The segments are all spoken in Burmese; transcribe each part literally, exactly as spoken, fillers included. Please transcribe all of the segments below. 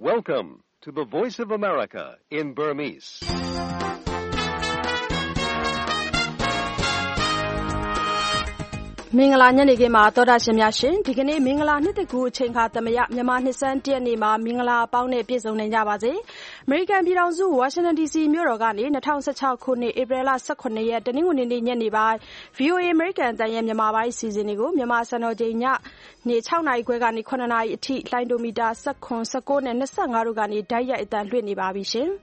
Welcome to the Voice of America in Burmese. ။မင်္ဂလာညနေခင်းမှာသောတာရှင်များရှင်ဒီကနေ့မင်္ဂလာနှစ်တကူအချိန်ခါသမယမြန်မာနှစ်စန်းတရက်နေ့မှာမင်္ဂလာအပေါင်းနဲ့ပြည့်စုံနိုင်ကြပါစေ။အမေရိကန်ပြည်ထောင်စုဝါရှင်တန်ဒီစီမြို့တော်ကနေ၂၀၁၆ခုနှစ်ဧပြီလ၁၇ရက်တနင်္ဂနွေနေ့ညနေပိုင်း ဗွီအိုအေ အမေရိကန်တန်ရဲ့မြန်မာပိုင်းစီစဉ်တွေကိုမြန်မာစံတော်ချိန်ညနေ၆နာရီခွဲကနေ၇နာရီအထိလိုင်းဒိုမီတာ၁၇ ၁၉နဲ့၂၅တို့ကနေဓာတ်ရိုက်အသံလွှင့်နေပါပြီရှင်။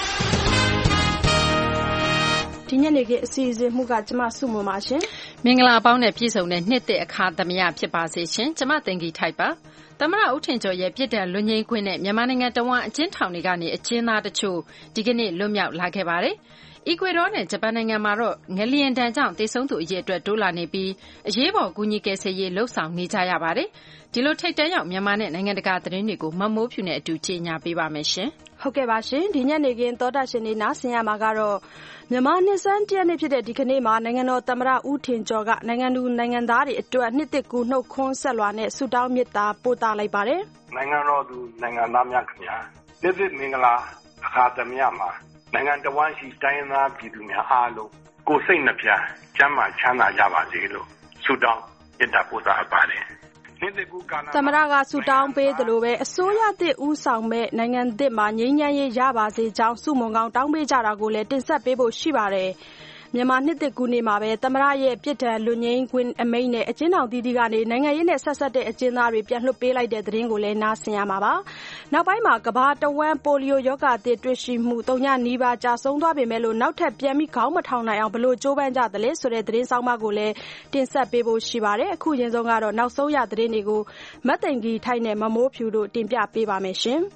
ဒီညနေခင်းအစီအစဉ်မှုကကျမစုမပါရှင်မင်္ဂလာပေါင်းနဲ့ပြည့်စုံတဲ့နှစ်သက်အခါသမယဖြစ်ပါစေရှင်ကျမတင်ကြီးထိုက်ပါသမရဦးထင်ကျော်ရဲ့ပြစ်ဒဏ်လွတ်ငြိမ်းခွင့်နဲ့မြန်မာနိုင်ငံတဝန်းအကျဉ်းထောင်တွေကနေအကျဉ်းသားတချို့ဒီကနေ့လွတ်မြောက်လာခဲ့ပါတယ်အီကွေဒေါနဲ့ဂျပန်နိုင်ငံမှာတော့ငလျင်ဒဏ်ကြောင့်တေဆုံးသူအရေအတွက်တိုးလာနေပြီးအရေးပေါ်ကူညီကယ်ဆယ်ရေးလှုပ်ဆောင်နေကြရပါတယ်ဒီလိုထိတ်တန့်ရောက်မြန်မာနဲ့နိုင်ငံတကာသတင်းတွေကိုမမိုးဖြူနဲ့အတူကြေညာပေးပါမယ်ရှင်ဟုတ်ကဲ့ပါရှင်ဒီညနေခင်းသောတာရှင်နေနားဆင်ရမှာကတော့မြန်မာနှစ်စန်းတရက်နေ့ဖြစ်တဲ့ဒီကနေ့မှာနိုင်ငံတော်သမ္မတဦးထင်ကျော်ကနိုင်ငံသူနိုင်ငံသားတွေအတွက်နှစ်သစ်ကူးနှုတ်ခွန်းဆက်လွှာနဲ့ဆုတောင်းမေတ္တာပို့သလိုက်ပါတယ်နိုင်ငံတော်သူနိုင်ငံသားများခင်ဗျာနှစ်သစ်မင်္ဂလာအခါသမယမှာနိုင်ငံတော်ဝန်ရှိတိုင်းသားပြည်သူများအားလုံးကိုယ်စိတ်နှပြကျမ်းမာချမ်းသာကြပါစေလို့ဆုတောင်းမေတ္တာပို့သပါတယ်သမ္မတကဆုတောင်းပေးသလိုပဲအစိုးရသစ်ဦးဆောင်မဲ့နိုင်ငံသစ်မှာငြိမ်းချမ်းရေးရပါစေကြောင်းဆုမွန်ကောင်းတောင်းပေးကြတာကိုလည်းတင်ဆက်ပေးဖို့ရှိပါတယ်မြန်မာနှစ်သစ်ကူးနေ့မှာပဲသမ္မတရဲ့ပြစ်ဒဏ်လွတ်ငြိမ်းခွင့်အမိန့်နဲ့အကျဉ်းထောင်တည်တည်ကနေနိုင်ငံရေးနဲ့ဆက်ဆက်တဲ့အကျဉ်းသားတွေပြန်လွှတ်ပေးလိုက်တဲ့သတင်းကိုလည်းနားဆင်ရမှာပါ။နောက်ပိုင်းမှာကမ္ဘာတဝန်းပိုလီယိုရောဂါအသစ်တွေ့ရှိမှုသုံးညနီးပါးကြာဆုံးသွားပေမဲ့လို့နောက်ထပ်ပြန်ပြီးခေါင်းမထောင်နိုင်အောင်ဘလို့ကြိုးပမ်းကြသလဲဆိုတဲ့သတင်းဆောင်မကိုလည်းတင်ဆက်ပေးဖို့ရှိပါတယ်။အခုရင်ဆုံးကတော့နောက်ဆုံးရသတင်းတွေကိုမတ်သိန်ကြီးထိုက်နဲ့မမိုးဖြူတို့တင်ပြပေးပါမယ်ရှင်။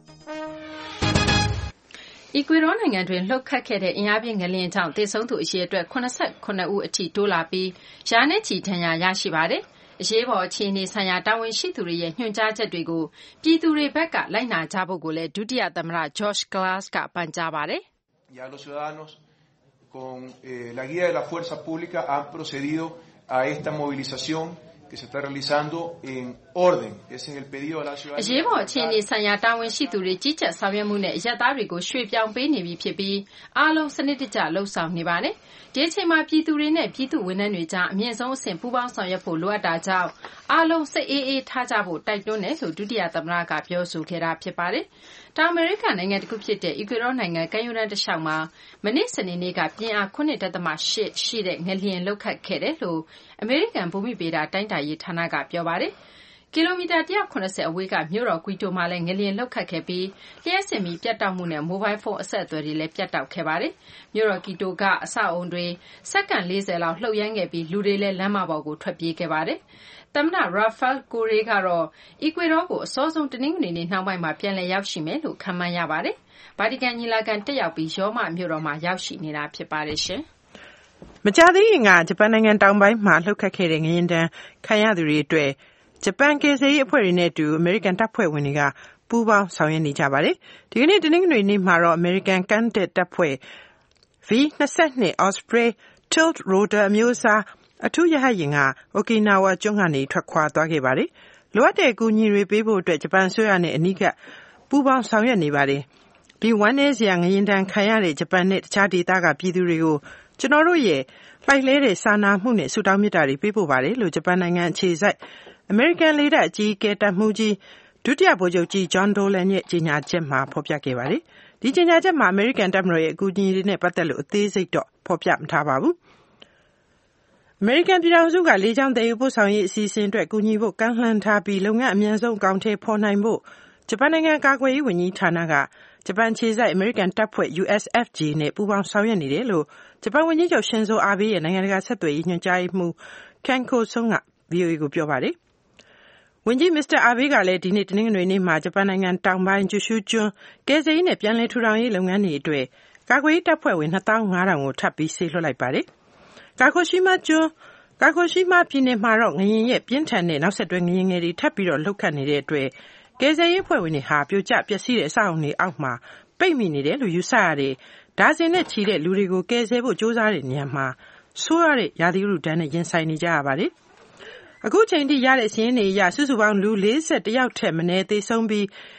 အီကွေဒေါနိုင်ငံတွင်လှုပ်ခတ်ခဲ့တဲ့အင်အားပြင်းငလျင်ကြောင့်သေဆုံးသူအရေအတွက်၇၇ဦးအထိတိုးလာပြီးရာနဲ့ချီဒဏ်ရာရရှိပါတယ်။အရေးပေါ်အခြေအနေဆိုင်ရာတာဝန်ရှိသူတွေရဲ့ညွှန်ကြားချက်တွေကိုပြည်သူတွေဘက်ကလိုက်နာကြဖို့ကိုလည်းဒုတိယသမ္မတ George Glass ကပန်ကြားပါတယ်။ Ya los ciudadanos con eh, la guía de la fuerza pública han procedido a esta movilización que se está realizando en orden. Ese es el pedido de la ciudadanía. အရေးပေါ်အခြေအနေဆိုင်ရာတာဝန်ရှိသူတွေကြီးကြပ်ဆောင်ရွက်မှုနဲ့ရပ်သားတွေကိုရွှေ့ပြောင်းပေးနေပြီဖြစ်ပြီးအားလုံးစနစ်တကျလှုပ်ဆောင်နေပါတယ်။ဒီအချိန်မှာပြည်သူတွေနဲ့ပြည်သူဝန်ထမ်းတွေကြားအမြင့်ဆုံးအဆင့်ပူးပေါင်းဆောင်ရွက်ဖို့လိုအပ်တာကြောင့်အားလုံးစိတ်အေးအေးထားကြဖို့တိုက်တွန်းတယ်လို့ဒုတိယသမ္မတကပြောဆိုခဲ့တာဖြစ်ပါတယ်။တောင်အမေရိကနိုင်ငံတစ်ခုဖြစ်တဲ့အီကွေဒေါနိုင်ငံကမ်းရိုးတန်းတစ်လျှောက်မှာမနေ့စနေနေ့ကပြင်းအား၇.၈ရှိတဲ့ငလျင်လှုပ်ခတ်ခဲ့တယ်လို့အမေရိကန်ဘူမိဗေဒတိုင်းတာရေးဌာနကပြောပါတယ်။ကီလိုမီတာ၁၇၀အဝေးကမြို့တော်ကွီတိုမှာလည်းငလျင်လှုပ်ခတ်ခဲ့ပြီးလျှက်စစ်မီပြတ်တောက်မှုနဲ့မိုဘိုင်းဖုန်းအဆက်အသွယ်တွေလည်းပြတ်တောက်ခဲ့ပါတယ်။မြို့တော်ကွီတိုကအဆောက်အုံတွေစက္ကန့်၄၀လောက်လှုပ်ရမ်းခဲ့ပြီးလူတွေလည်းလမ်းမပေါ်ကိုထွက်ပြေးခဲ့ပါတယ်။သမ္မတ Rafael Correa ကတော့အီကွေဒေါကိုအစောဆုံးတနင်္ဂနွေနေ့နှောင်းပိုင်းမှာပြန်လည်ရောက်ရှိမယ်လို့ခန့်မှန်းရပါတယ်။ဗာတီကန်ညီလာခံတက်ရောက်ပြီးရောမမြို့တော်မှာရောက်ရှိနေတာဖြစ်ပါတယ်ရှင်။မကြာသေးခင်ကဂျပန်နိုင်ငံတောင်ပိုင်းမှာလှုပ်ခတ်ခဲ့တဲ့ငလျင်ဒဏ်ခံရသူတွေအတွက်ဂျပန်ကယ်ဆယ်ရေးအဖွဲ့တွေနဲ့အတူအမေရိကန်တပ်ဖွဲ့ဝင်တွေကပူးပေါင်းဆောင်ရွက်နေကြပါတယ်။ဒီကနေ့တနင်္ဂနွေနေ့မှာတော့အမေရိကန်ကမ်းတက်တပ်ဖွဲ့ ဗီ ၂၂ Osprey Tiltrotor အမျိုးအစားအထူးရဟတ်ယာဉ်ကအိုကီနာဝါကျွန်းကနေထွက်ခွာသွားခဲ့ပါတယ်။လိုအပ်တဲ့အကူအညီတွေပေးဖို့အတွက်ဂျပန်အစိုးရနဲ့အနီးကပ်ပူးပေါင်းဆောင်ရွက်နေပါတယ်။ဒီဝမ်းနည်းစရာငလျင်ဒဏ်ခံရတဲ့ဂျပန်နဲ့တခြားဒေသကပြည်သူတွေကိုကျွန်တော်တို့ရဲ့လှိုက်လှဲတဲ့စာနာမှုနဲ့ဆုတောင်းမေတ္တာတွေပေးပို့ပါတယ်လို့ဂျပန်နိုင်ငံအခြေစိုက်အမေရိကန်လေတပ်အကြီးအကဲတပ်မှူးကြီးဒုတိယဗိုလ်ချုပ်ကြီး John Dolan ရဲ့ကြေညာချက်မှာဖော်ပြခဲ့ပါတယ်။ဒီကြေညာချက်မှာအမေရိကန်တပ်မတော်ရဲ့အကူအညီတွေနဲ့ပတ်သက်လို့အသေးစိတ်တော့ဖော်ပြမထားပါဘူး။အမေရိကန်ပြည်ထောင်စုကလေကြောင်းတည်ယူပို့ဆောင်ရေးအစီအစဉ်အတွက်ကူညီဖို့ကမ်းလှမ်းထားပြီးလုပ်ငန်းအမြန်ဆုံးအကောင်အထည်ဖော်နိုင်ဖို့ဂျပန်နိုင်ငံကာကွယ်ရေးဝန်ကြီးဌာနကဂျပန်ခြေစိုက်အမေရိကန်တပ်ဖွဲ့ U S F J နဲ့ပူးပေါင်းဆောင်ရွက်နေတယ်လို့ဂျပန်ဝန်ကြီးချုပ်ရှင်ဇိုအာဘေးရဲ့နိုင်ငံတကာဆက်သွယ်ရေးညွှန်ကြားရေးမှူး Ken Koson က ဗွီအိုအေ ကိုပြောပါတယ်။ဝန်ကြီးမစ္စတာအာဘေးကလည်းဒီနေ့တနင်္ဂနွေနေ့မှာဂျပန်နိုင်ငံတောင်ပိုင်းကျူရှူးကျွန်းကယ်ဆယ်ရေးနဲ့ပြန်လည်ထူထောင်ရေးလုပ်ငန်းတွေအတွက်ကာကွယ်ရေးတပ်ဖွဲ့ဝင်နှစ်သောင်းငါးထောင်ကိုထပ်ပြီးစေလွှတ်လိုက်ပါတယ်။ကာကိုရှိမာကျွန်းကာကိုရှိမာပြည်နယ်မှာတော့ငလျင်ရဲ့ပြင်းထန်တဲ့နောက်ဆက်တွဲငလျင်ငယ်တွေထပ်ပြီးတော့လှုပ်ခတ်နေတဲ့အတွက်ကယ်ဆယ်ရေးအဖွဲ့ဝင်တွေဟာပြိုကျပျက်စီးတဲ့အဆောက်အုံတွေအောက်မှာပိတ်မိနေတယ်လို့ယူဆရတဲ့ဒါဇင်နဲ့ချီတဲ့လူတွေကိုကယ်ဆယ်ဖို့ကြိုးစားတဲ့နေရာမှာဆိုးရတဲ့ရာသီဥတုဒဏ်နဲ့ရင်ဆိုင်နေကြရပါတယ်။အခုချိန်ထိရတဲ့စာရင်းတွေအရစုစုပေါင်းလူ၄၁ယောက်ထက်မနည်းသေဆုံးပြီး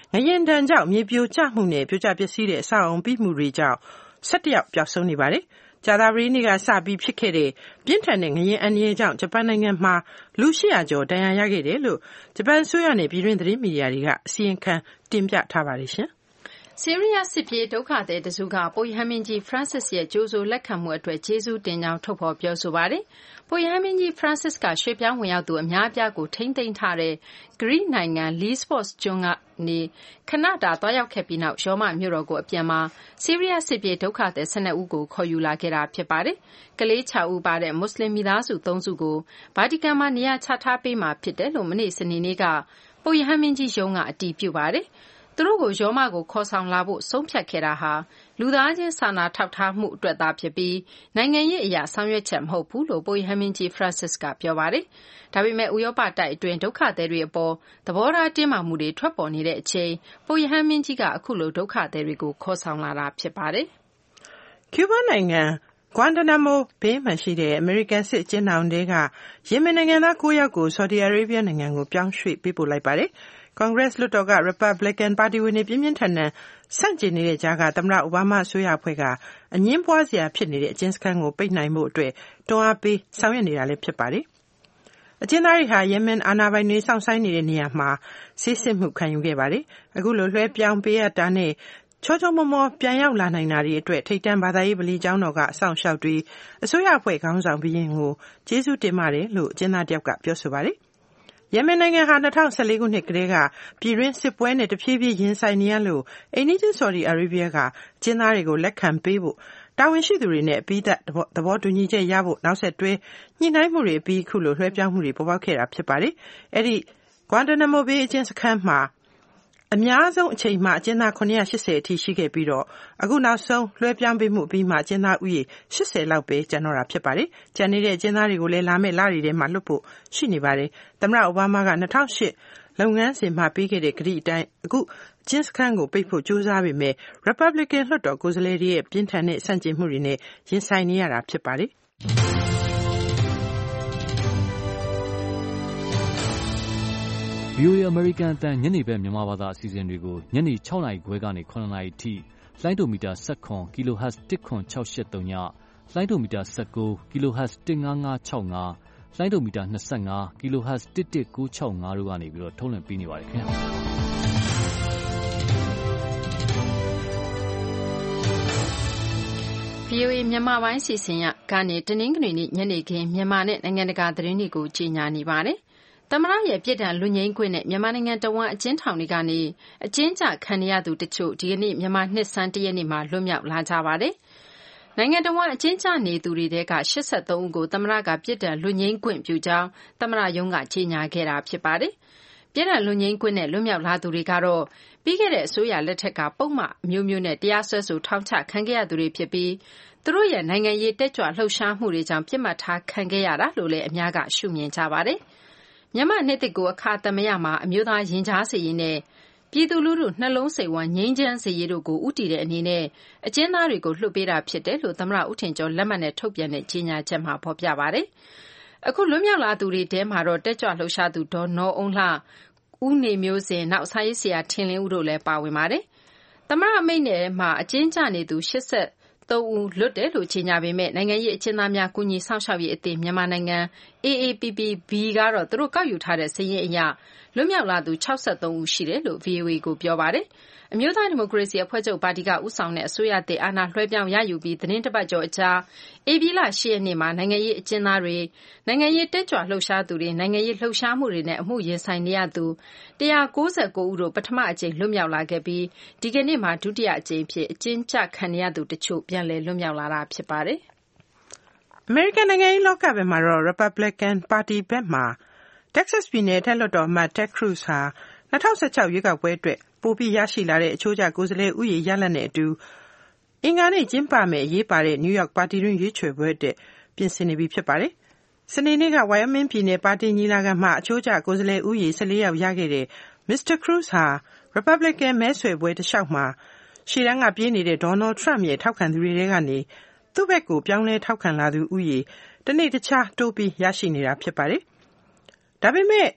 ငလျင်ဒဏ်ကြောင့်မြေပြိုကျမှုနဲ့ပြိုကျပျက်စီးတဲ့အဆောက်အုံပိမှုတွေကြောင့်၁၁ယောက်ပျောက်ဆုံးနေပါတယ်။ကြာသပတေးနေ့ကစပြီးဖြစ်ခဲ့တဲ့ပြင်းထန်တဲ့ငလျင်အန္တရာယ်ကြောင့်ဂျပန်နိုင်ငံမှာလူ၈ရာကျော်ဒဏ်ရာရခဲ့တယ်လို့ဂျပန်အစိုးရနဲ့ပြည်တွင်းသတင်းမီဒီယာတွေကအစီရင်ခံတင်ပြထားပါတယ်ရှင်။ဆီးရီးယားစစ်ပြေးဒုက္ခသည်တစုကပုပ်ရဟန်းမင်းကြီး Francis ရဲ့ကြိုဆိုလက်ခံမှုအတွက်ကျေးဇူးတင်ကြောင်းထုတ်ဖော်ပြောဆိုပါတယ်။ပုပ်ရဟန်းမင်းကြီး Francis ကရွှေ့ပြောင်းဝင်ရောက်သူအများအပြားကိုထိန်းသိမ်းထားတဲ့ Greece နိုင်ငံ Lesbos ကျွန်းကနေခဏတာသွားရောက်ခဲ့ပြီးနောက်ရောမမြို့တော်ကိုအပြန်မှာဆီးရီးယားစစ်ပြေးဒုက္ခသည်၁၂ဦးကိုခေါ်ယူလာခဲ့တာဖြစ်ပါတယ်။ကလေး၆ဦးပါတဲ့မွတ်စလင်မိသားစု၃စုကိုဗာတီကန်မှာနေရာချထားပေးမှာဖြစ်တယ်လို့မနေ့စနေနေ့ကပုပ်ရဟန်းမင်းကြီးရုံးကအတည်ပြုပါတယ်။သူတို့ကိုရောမကိုခေါ်ဆောင်လာဖို့ဆုံးဖြတ်ခဲ့တာဟာလူသားချင်းစာနာထောက်ထားမှုအတွက်သာဖြစ်ပြီးနိုင်ငံရေးအရာဆောင်ရွက်ချက်မဟုတ်ဘူးလို့ပုပ်ရဟန်းမင်းကြီး Francis ကပြောပါတယ်။ဒါပေမဲ့ဥရောပတိုက်အတွင်းဒုက္ခသည်တွေအပေါ်သဘောထားတင်းမာမှုတွေထွက်ပေါ်နေတဲ့အချိန်ပုပ်ရဟန်းမင်းကြီးကအခုလိုဒုက္ခသည်တွေကိုခေါ်ဆောင်လာတာဖြစ်ပါတယ်။ကျူးဘားနိုင်ငံကွမ်တနာမိုဘေးမှာရှိတဲ့အမေရိကန်စစ်အကျဉ်းထောင်တွေကယီမင်နိုင်ငံသား၉ယောက်ကိုဆော်ဒီအာရေဗျနိုင်ငံကိုပြောင်းရွှေ့ပေးပို့လိုက်ပါတယ်။ကွန်ဂရက်လွှတ်တော်က Republican ပါတီဝင်တွေပြင်းပြင်းထန်ထန်ဆန့်ကျင်နေတဲ့ကြားကသမ္မတအိုဘားမားအစိုးရအဖွဲ့ကအငြင်းပွားစရာဖြစ်နေတဲ့အကျဉ်းစခန်းကိုပိတ်နိုင်ဖို့အတွက်တွန်းအားပေးဆောင်ရွက်နေတာလည်းဖြစ်ပါတယ်။အကျဉ်းသားတွေဟာယီမင်အာဏာပိုင်တွေစောင့်ဆိုင်းနေတဲ့နေရာမှာဆေးစစ်မှုခံယူခဲ့ပါတယ်။အခုလိုလွှဲပြောင်းပေးရတာနဲ့ချောချောမောမောပြန်ရောက်လာနိုင်တာတွေအတွက်ထိပ်တန်းဘာသာရေးဗလီကျောင်းတော်ကအဆောင်ရှောက်တွေအစိုးရအဖွဲ့ခေါင်းဆောင်ဘီရင်ကိုကျေးဇူးတင်ပါတယ်လို့အကျဉ်းသားတယောက်ကပြောဆိုပါတယ်။ယီမင်နိုင်ငံဟာ၂၀၁၄ခုနှစ်ကတည်းကပြည်တွင်းစစ်ပွဲနဲ့တဖြည်းဖြည်းရင်ဆိုင်နေရလို့အိမ်နီးချင်းဆော်ဒီအာရေဗျကအကျဉ်းသားတွေကိုလက်ခံပေးဖို့တာဝန်ရှိသူတွေနဲ့အပြီးသတ်သဘောတူညီချက်ရဖို့နောက်ဆက်တွဲညှိနှိုင်းမှုတွေပြီးခုလိုလွှဲပြောင်းမှုတွေပေါ်ပေါက်ခဲ့တာဖြစ်ပါတယ်။အဲဒီကွမ်တနာမိုဘေးအကျဉ်းစခန်းမှာအများဆုံးအချိန်မှအကျဉ်းသား၇၈၀အထိရှိခဲ့ပြီးတော့အခုနောက်ဆုံးလွှဲပြောင်းပေးမှုပြီးမှအကျဉ်းသားဥယျာဉ်၈၀လောက်ပဲကျန်တော့တာဖြစ်ပါတယ်။ကျန်နေတဲ့အကျဉ်းသားတွေကိုလည်းလာမယ့်လတွေထဲမှာလွှတ်ဖို့ရှိနေပါတယ်။သမ္မတအိုဘားမားက၂၀၀၈လုပ်ငန်းစဉ်မှာပေးခဲ့တဲ့ကတိအတိုင်းအခုအကျဉ်းစခန်းကိုပိတ်ဖို့ကြိုးစားပေမဲ့ Republican လွှတ်တော်ကိုယ်စားလှယ်တွေရဲ့ပြင်းထန်တဲ့ဆန့်ကျင်မှုတွေနဲ့ရင်ဆိုင်နေရတာဖြစ်ပါတယ်။ဗီအိုအေ American အသံညနေဘက်မြန်မာဘာသာအစီအစဉ်တွေကိုညနေ၆နာရီခွဲကနေ၇နာရီထိလိုင်းဒိုမီတာ၁၇ kilohertz ၁၇၆၈၃ညလိုင်းဒိုမီတာ၁၉ kilohertz ၁၅၅၆၅လိုင်းဒိုမီတာ၂၅ kilohertz ၁၁၉၆၅တို့ကနေပြီးတော့ထုတ်လွှင့်ပေးနေပါတယ်ခင်ဗျာဗီအိုအေမြန်မာပိုင်းစီစဉ်ရကနေတနင်္ဂနွေနေ့ညနေခင်းမြန်မာနဲ့နိုင်ငံတကာသတင်းတွေကိုကြီးညာနေပါတယ်သမ္မတရဲ့ပြည်ထံလူငိမ့်ခွင့်နဲ့မြန်မာနိုင်ငံတဝန်းအကျဉ်းထောင်တွေကနေအကျဉ်းချခံရသူတချို့ဒီကနေ့မြန်မာနှစ်ဆန်းတရက်နေ့မှာလွတ်မြောက်လာကြပါတယ်။နိုင်ငံတဝန်းအကျဉ်းချနေသူတွေထဲက၈၃ဦးကိုသမ္မတကပြည်ထံလူငိမ့်ခွင့်ပြုကြောင်းသမ္မတရုံးကကြေညာခဲ့တာဖြစ်ပါတယ်။ပြည်ထံလူငိမ့်ခွင့်နဲ့လွတ်မြောက်လာသူတွေကတော့ပြီးခဲ့တဲ့အစိုးရလက်ထက်ကပုံမှန်မျိုးမျိုးနဲ့တရားစွဲဆိုထောင်ချခံခဲ့ရသူတွေဖြစ်ပြီးသူတို့ရဲ့နိုင်ငံရေးတက်ကြွလှုပ်ရှားမှုတွေကြောင့်ပြစ်မှတ်ထားခံခဲ့ရတာလို့လည်းအများကရှုမြင်ကြပါတယ်။မြန်မာနှစ်သစ်ကိုအခါသမယမှာအမျိုးသားရင်ကြားစေရေးနဲ့ပြည်သူလူထုနှလုံးစိတ်ဝမ်းငြိမ်းချမ်းစေရေးတို့ကိုဥတည်တဲ့အနေနဲ့အကျဉ်းသားတွေကိုလွှတ်ပေးတာဖြစ်တယ်လို့သမ္မတဦးထင်ကျော်လက်မှတ်နဲ့ထုတ်ပြန်တဲ့ကြေညာချက်မှာဖော်ပြပါတယ်။အခုလွတ်မြောက်လာသူတွေထဲမှာတော့တက်ကြွလှုပ်ရှားသူဒေါ်နော်အုံးလှဦးနေမျိုးစင်နောက်စာရေးဆရာထင်လင်းဦးတို့လည်းပါဝင်ပါတယ်။သမ္မတအမိန့်နဲ့မှာအကျဉ်းချနေသူ၈၃ဦးလွတ်တယ်လို့ကြေညာပေမဲ့နိုင်ငံရေးအကျဉ်းသားများကူညီဆောင်ရှောက်ရေးအသင်းမြန်မာနိုင်ငံ အေအေပီပီဘီ ကတော့သူတို့ကောက်ယူထားတဲ့စာရင်းအရလွတ်မြောက်လာသူ၆၃ဦးရှိတယ်လို့ ဗီအိုအေကိုပြောပါတယ်။အမျိုးသားဒီမိုကရေစီအဖွဲ့ချုပ်ပါတီကဦးဆောင်တဲ့အစိုးရသစ်အာဏာလွှဲပြောင်းရယူပြီးသတင်းတစ်ပတ်ကျော်အကြာဧပြီလ၈ရက်နေ့မှာနိုင်ငံရေးအကျဉ်းသားတွေနိုင်ငံရေးတက်ကြွလှုပ်ရှားသူတွေနိုင်ငံရေးလှုပ်ရှားမှုတွေနဲ့အမှုရင်ဆိုင်နေရသူ၁၉၉ဦးတို့ပထမအကြိမ်လွတ်မြောက်လာခဲ့ပြီးဒီကနေ့မှာဒုတိယအကြိမ်ဖြစ်အကျဉ်းချခံရသူတချို့ပြန်လည်လွတ်မြောက်လာတာဖြစ်ပါတယ်။အမေရိကန်နိုင်ငံရေးလောကဘက်မှာတော့ Republican ပါတီဘက်မှာ Texas ပြည်နယ်ထက်လွှတ်တော်အမတ် Ted Cruz ဟာ၂၀၁၆ရွေးကောက်ပွဲအတွက်ပိုပြီးရရှိလာတဲ့အချိုးကျကိုယ်စားလှယ်ဥယျာဉ်ရလဒ်နဲ့အတူအင်္ဂါနေ့ကျင်းပမယ့်အရေးပါတဲ့ New York ပါတီတွင်းရွေးချယ်ပွဲအတွက်ပြင်ဆင်နေပြီဖြစ်ပါတယ်။စနေနေ့က Wyoming ပြည်နယ်ပါတီညီလာခံမှာအချိုးကျကိုယ်စားလှယ်ဥယျာဉ်၁၄ယောက်ရခဲ့တဲ့ မစ္စတာ Cruz ဟာ Republican မဲဆွယ်ပွဲတစ်လျှောက်မှာရှေ့တန်းကပြေးနေတဲ့ Donald Trump ရဲ့ထောက်ခံသူတွေထဲကနေသူ့ဘက်ကိုပြောင်းလဲထောက်ခံလာသူဥယျာဉ်တနေ့တခြားတိုးပြီးရရှိနေတာဖြစ်ပါတယ်။ဒါပေမဲ့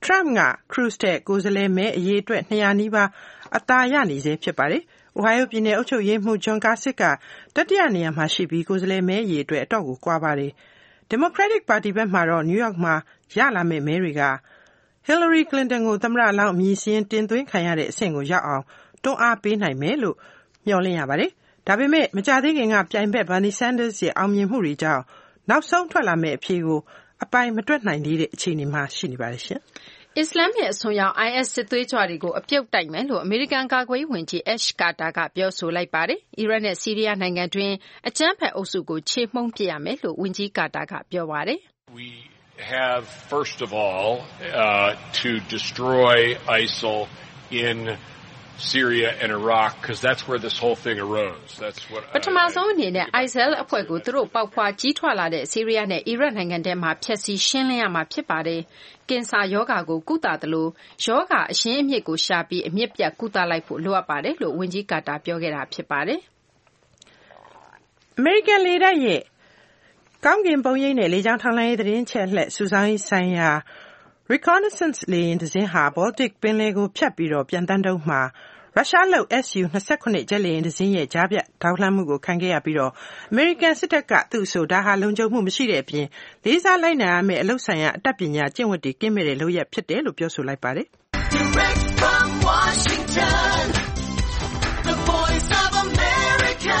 Trump က Cruz တဲ့ကိုယ်စားလှယ်မဲအရေးအတွက်၂၀၀နီးပါးအသာရနေစေဖြစ်ပါတယ်။ Ohio ပြည်နယ်အုပ်ချုပ်ရေးမှူး John Kasich ကတတိယနေရာမှာရှိပြီးကိုယ်စားလှယ်မဲအရေးအတွက်အတော့ကိုကွာပါတယ်။ Democratic Party ဘက်မှာတော့ New York မှာရလာမယ့်မဲတွေက Hillary Clinton ကိုသမ္မတလောင်းအမည်စာရင်းတင်သွင်းခံရတဲ့အဆင့်ကိုရောက်အောင်တွန်းအားပေးနိုင်မယ်လို့မျှော်လင့်ရပါတယ်။ဒါပေမဲ့မကြာသေးခင်ကပြိုင်ဘက် Bernie Sanders ရဲ့အောင်မြင်မှုတွေကြောင့်နောက်ဆုံးထွက်လာမယ့်အဖြေကိုအပိုင်မတွက်နိုင်သေးတဲ့အခြေအနေမှာရှိနေပါတယ်ရှင်။အစ္စလာမ်ရဲ့အစွန်းရောက် I S စစ်သွေးကြွတွေကိုအပြုတ်တိုက်မယ်လို့အမေရိကန်ကာကွယ်ရေးဝန်ကြီး Ash Carter ကပြောဆိုလိုက်ပါတယ်။အီရတ်နဲ့ဆီးရီးယားနိုင်ငံတွင်းအကြမ်းဖက်အုပ်စုကိုချေမှုန်းပစ်ရမယ်လို့ဝန်ကြီးကာတာကပြောပါတယ်။ We have first of all uh, to destroy ISIL in Syria and Iraq because that's where this whole thing arose. That's what ပထမဆုံးအနေနဲ့ I S I L အဖွဲ့ကိုသူတို့ပေါက်ဖွာကြီးထွားလာတဲ့ဆီးရီးယားနဲ့အီရတ်နိုင်ငံထဲမှာဖျက်ဆီးရှင်းလင်းရမှာဖြစ်ပါတယ်။ကင်ဆာယောဂါကိုကုသသလိုယောဂါအရှင်းအမြစ်ကိုရှာပြီးအမြစ်ပြတ်ကုသလိုက်ဖို့လိုအပ်ပါတယ်လို့ဝန်ကြီးကာတာပြောခဲ့တာဖြစ်ပါတယ်။ American လေတပ်ရဲ့ကောင်းကင်ပုံရိပ်နဲ့လေကြောင်းထောက်လှမ်းရေးသတင်းချက်လက်စူးစမ်းရေးဆိုင်ရာ Reconnaissance လေယာဉ်တစ်စင်းဟာ Baltic ပင်လယ်ကိုဖြတ်ပြီးတော့ပြန်တန်းတုန်းမှာရုရှားလုပ် S U ၂၇ ဂျက်လေယာဉ်တစ်စင်းရဲ့ကြားဖြတ်ထောက်လှမ်းမှုကိုခံခဲ့ရပြီးတော့ American စစ်တပ်ကသူ့အဆိုဒါဟာလုံခြုံမှုမရှိတဲ့အပြင်လေးစားလိုက်နာရမယ့်အလုပ်ဆိုင်ရာအတတ်ပညာကျင့်ဝတ်တွေကင်းမဲ့တဲ့လုပ်ရပ်ဖြစ်တယ်လို့ပြောဆိုလိုက်ပါတယ်။ Direct from Washington, the Voice of America,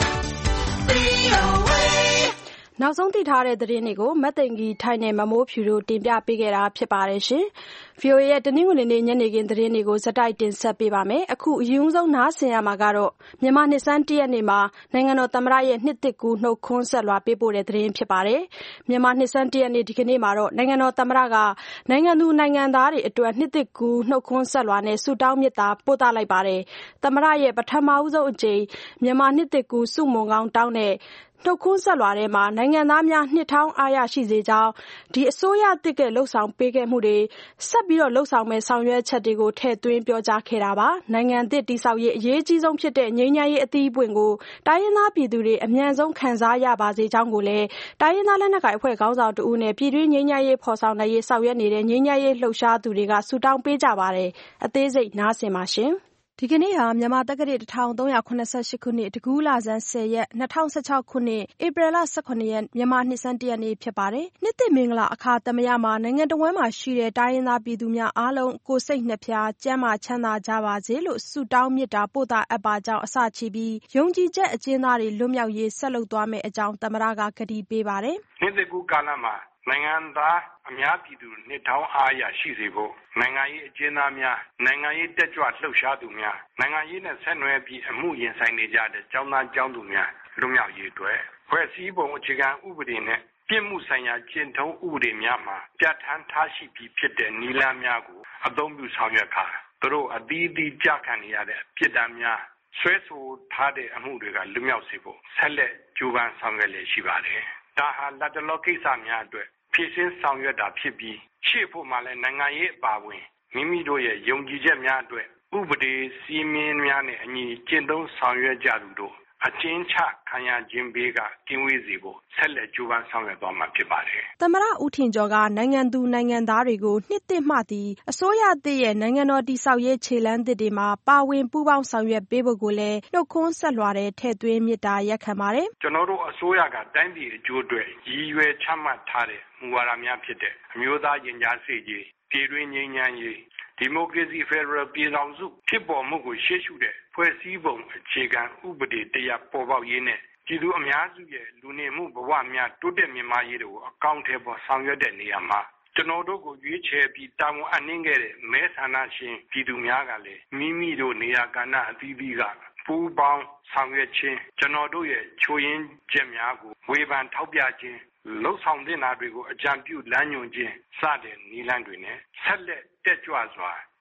V O A နောက်ဆုံးသိထားတဲ့သတင်းတွေကိုမတ်သိင်္ဂီထိုင်နဲ့မမိုးဖြူတို့တင်ပြပေးခဲ့တာဖြစ်ပါတယ်ရှင်။ V O A ရဲ့တနင်္ဂနွေနေ့ညနေခင်းသတင်းတွေကိုစတိုက်တင်ဆက်ပေးပါမယ်။အခုအရင်ဆုံးနားဆင်ရမှာကတော့မြန်မာနှစ်စန်းတရက်နေ့မှာနိုင်ငံတော်သမ္မတရဲ့နှစ်သစ်ကူးနှုတ်ခွန်းဆက်လွှာပေးပို့တဲ့သတင်းဖြစ်ပါတယ်။မြန်မာနှစ်စန်းတရက်နေ့ဒီကနေ့မှာတော့နိုင်ငံတော်သမ္မတကနိုင်ငံသူနိုင်ငံသားတွေအတွက်နှစ်သစ်ကူးနှုတ်ခွန်းဆက်လွှာနဲ့ဆုတောင်းမေတ္တာပို့သလိုက်ပါတယ်။သမ္မတရဲ့ပထမဦးဆုံးအကြိမ်မြန်မာနှစ်သစ်ကူးဆုမွန်ကောင်းတောင်းတဲ့နှုတ်ခွန်းဆက်လွှာထဲမှာနိုင်ငံသားများနှစ်ထောင်အားရရှိစေကြောင်းဒီအစိုးရသစ်ကလှုပ်ဆောင်ပေးခဲ့မှုတွေဆက်ပြီးတော့လှုပ်ဆောင်မဲ့ဆောင်ရွက်ချက်တွေကိုထည့်သွင်းပြောကြားခဲ့တာပါနိုင်ငံသစ်တည်ဆောက်ရေးအရေးကြီးဆုံးဖြစ်တဲ့ငြိမ်းချမ်းရေးအသီးပွင့်ကိုတိုင်းရင်းသားပြည်သူတွေအမြန်ဆုံးခံစားရပါစေကြောင်းကိုလည်းတိုင်းရင်းသားလက်နက်ကိုင်အဖွဲ့ခေါင်းဆောင်တဦးနဲ့ပြည်တွင်းငြိမ်းချမ်းရေးဖော်ဆောင်နိုင်ရေးဆောင်ရွက်နေတဲ့ငြိမ်းချမ်းရေးလှုပ်ရှားသူတွေကဆုတောင်းပေးကြပါတယ်အသေးစိတ်နားဆင်ပါရှင်ဒီကနေ့ဟာမြန်မာတက္ကရာ၁၃၇၈ခုနှစ်တကူးလဆန်း၁၀ရက်၂၀၁၆ခုနှစ်ဧပြီလ၁၇ရက်မြန်မာနှစ်ဆန်းတရက်နေ့ဖြစ်ပါတယ်။နှစ်သစ်မင်္ဂလာအခါသမယမှာနိုင်ငံတော်ဝန်မှာရှိတဲ့တိုင်းရင်းသားပြည်သူများအားလုံးကိုယ်စိတ်နှဖျားကျန်းမာချမ်းသာကြပါစေလို့ဆုတောင်းမေတ္တာပို့သအပ်ပါကြောင်းအစချီပြီးယုံကြည်ချက်အကျဉ်းသားတွေလွတ်မြောက်ရေးဆက်လုပ်သွားမယ့်အကြောင်းသမ္မတကကတိပေးပါတယ်။နှစ်သစ်ကူးကာလမှာနိုင်ငံသားအများပြည်သူနှစ်ထောင်အားရရှိစေဖို့နိုင်ငံရေးအကျဉ်းသားများနိုင်ငံရေးတက်ကြွလှုပ်ရှားသူများနိုင်ငံရေးနဲ့ဆက်နွယ်ပြီးအမှုရင်ဆိုင်နေကြတဲ့ကျောင်းသားကျောင်းသူများလွတ်မြောက်ရေးအတွက်ဖွဲ့စည်းပုံအခြေခံဥပဒေနဲ့ပြစ်မှုဆိုင်ရာကျင့်ထုံးဥပဒေများမှာပြဋ္ဌာန်းထားရှိပြီးဖြစ်တဲ့နည်းလမ်းများကိုအသုံးပြုဆောင်ရွက်ခါသူတို့အသီးသီးကြခံနေရတဲ့ပြည်သားများဆွဲဆိုထားတဲ့အမှုတွေကလွတ်မြောက်စေဖို့ဆက်လက်ကြိုးပမ်းဆောင်ရွက်လျက်ရှိပါတယ်။ဒါဟာလက်တလောကိစ္စများအတွက်ဖြည့်ဆင်းဆောင်ရွက်တာဖြစ်ပြီးရှေ့ဖို့မှလည်းနိုင်ငံရေးအပါအဝင်မိမိတို့ရဲ့ယုံကြည်ချက်များအတွက်ဥပဒေစည်းမျဉ်းများနဲ့အညီကျင့်သုံးဆောင်ရွက်ကြသူတို့အကျဉ်းချခံရခြင်းဘေးကကင်းဝေးစေဖို့ဆက်လက်ကြိုးပမ်းဆောင်ရွက်သွားမှာဖြစ်ပါတယ်။သမ္မတဦးထင်ကျော်ကနိုင်ငံသူနိုင်ငံသားတွေကိုနှစ်သစ်မှသည်အစိုးရသစ်ရဲ့နိုင်ငံတော်တည်ဆောက်ရေးခြေလှမ်းသစ်တွေမှာပါဝင်ပူးပေါင်းဆောင်ရွက်ပေးဖို့ကိုလည်းနှုတ်ခွန်းဆက်လွှာတဲ့ထည့်သွင်းမေတ္တာရက်ခံပါတယ်။ကျွန်တော်တို့အစိုးရကတိုင်းပြည်အကျိုးအတွက်ရည်ရွယ်ချမှတ်ထားတဲ့မူဝါဒများဖြစ်တဲ့အမျိုးသားရင်ကြားစေ့ရေးပြည်တွင်းငြိမ်းချမ်းရေးဒီမိုကရေစီဖက်ဒရယ်ပြည်ထောင်စုဖြစ်ပေါ်မှုကိုရှေ့ရှုတဲ့ဖွဲ့စည်းပုံအခြေခံဥပဒေတရားပေါ်ပေါက်ရေးနဲ့ပြည်သူအများစုရဲ့လူနေမှုဘဝများတိုးတက်မြင့်မားရေးတို့အကောင့်ထဲပေါ်ဆောင်ရွက်တဲ့နေရာမှာကျွန်တော်တို့ကိုရွေးချယ်ပြီးတာဝန်အနှင်းခဲ့တဲ့မဲဆန္ဒရှင်ပြည်သူများကလည်းမိမိတို့နေရာကဏ္ဍအသီးသီးကပူးပေါင်းဆောင်ရွက်ခြင်းကျွန်တော်တို့ရဲ့ချိုးယင်းချက်များကိုဝေဖန်ထောက်ပြခြင်းလှုပ်ဆောင်တဲ့နာတွေကိုအကြံပြုလမ်းညွှန်ခြင်းစတဲ့နည်းလမ်းတွေနဲ့ဆက်လက်တက်ကြွစွာ